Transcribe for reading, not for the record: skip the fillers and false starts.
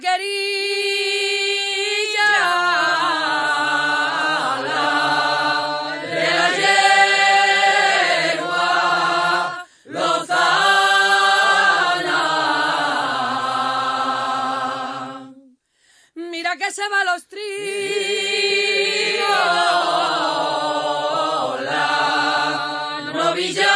Mira que se va los tríos, la novilla